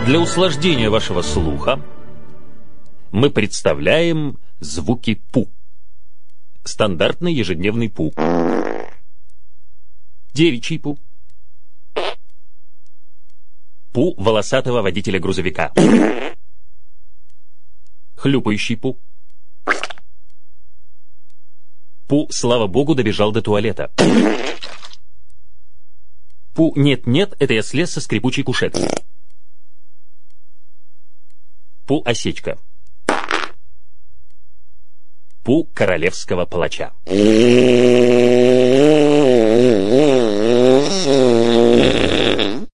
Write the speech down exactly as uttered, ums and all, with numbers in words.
Для усложнения вашего слуха мы представляем звуки пу. Стандартный ежедневный пу. Девичий пу. Пу волосатого водителя грузовика. Хлюпающий пу. Пу, слава богу, добежал до туалета. Пу, нет-нет, это я слез со скрипучей кушетки. Пу, осечка. Пу королевского палача.